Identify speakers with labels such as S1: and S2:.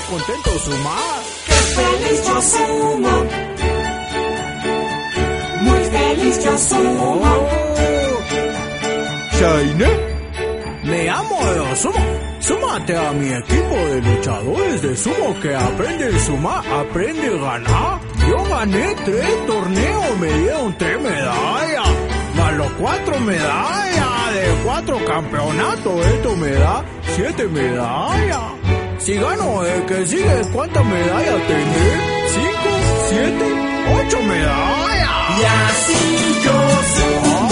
S1: contento sumar.
S2: ¡Qué feliz yo sumo! Muy feliz yo sumo.
S1: Shaine, me amo de sumo. Súmate a mi equipo de luchadores de sumo que aprende a sumar, aprende a ganar. Yo gané 3 torneos, me dieron 3 medallas, más los 4 medallas de 4 campeonatos. Esto me da 7 medallas. Si gano el que sigue, ¿cuántas medallas tendré? 5, 7, 8 medallas.
S2: Y así yo sumo.